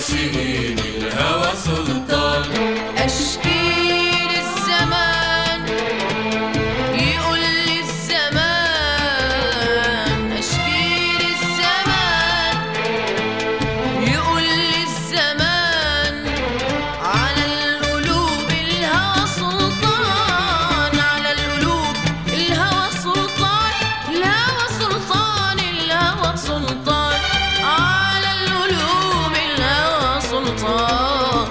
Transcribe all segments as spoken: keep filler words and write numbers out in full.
عاشقين الهوى سلطان. أشكي للزمان يقول لي الزمان، أشكي للزمان يقول لي الزمان، على القلوب الهوى سلطان، على القلوب الهوى سلطان، الهوى سلطان، الهوى سلطان، على القلوب الهوى سلطان.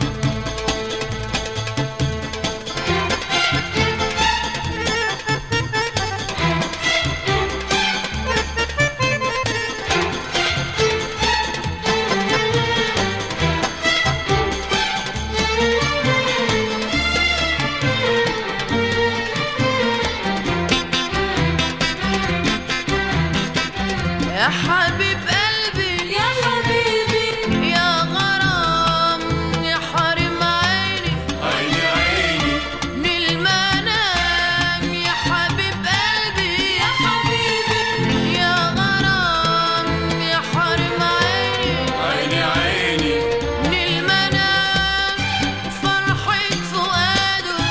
يا حبيب قلبي يا حبيبي يا غرام يا حرم عيني عيني عيني من المنام، يا حبيب قلبي يا حبيبي يا غرام يا حرم عيني عيني عيني من المنام، فرحة فؤاده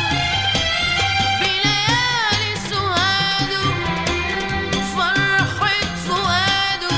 بليالي سواده، فرحة فؤاده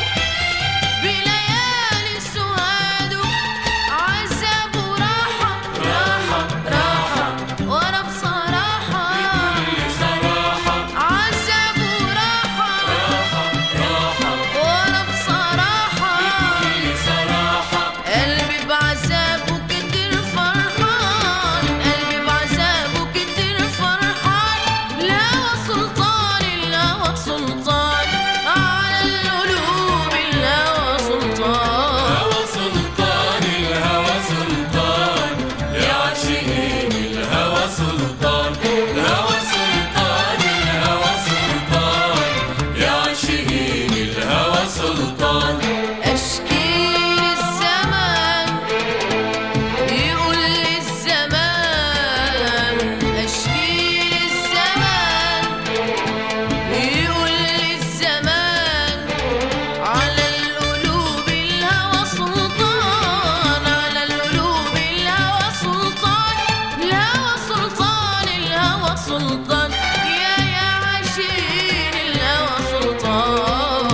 بليالي سواده، عذاب وراحة راحة راحة وأنا بصراحة، بكل صراحة عذاب وراحة راحة راحة وأنا بصراحة، بكل صراحة قلبي بعذابه كتير فرحان، قلبي بعذابه كتير فرحان، الهوى سلطان، الهوى سلطان، على القلوب الهوى سلطان. هوى سلطان الهوى سلطان، يا عاشقين الهوى سلطان. الهوى سلطان الهوى سلطان، يا عاشقين الهوى سلطان. أشكي للزمان يقول لي الزمان، أشكي للزمان يقول لي الزمان، على القلوب الهوى سلطان، على القلوب الهوى سلطان، الهوى سلطان، الهوى سلطان، يا يا عاشقين الهوى سلطان.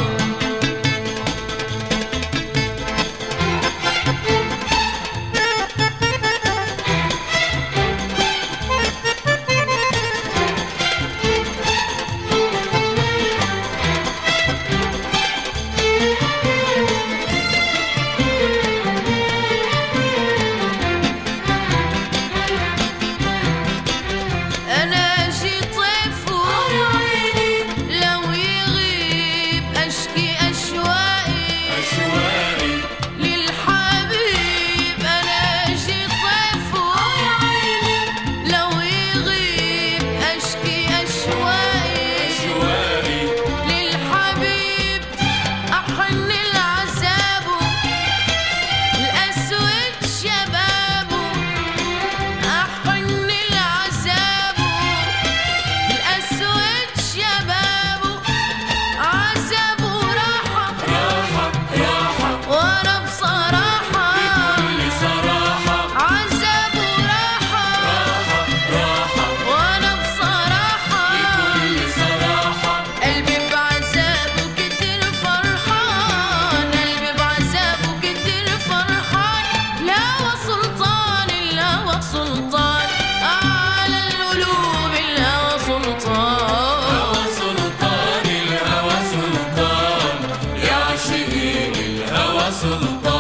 أنا أجي طيفه لو يغيب، أشكي أشواقي أشواقي للحبيب، أنا أجي طيفه لو يغيب، أشكي أشواقي أشواقي للحبيب، أحن لعذابه الأسود شبابه، أحن لعذابه الأسود شبابه، عذابه راحة راحة راحة وأنا بصراحة، بكل صراحة عذابه راحة راحة راحة وأنا بصراحة، بكل صراحة قلبي بعذابه كتير فرحان، قلبي بعذابه كتير فرحان، الهوى سلطان، الهوى سلطان، على القلوب الهوى سلطان. هوى سلطان الهوى سلطان، يا عاشقين الهوى سلطان.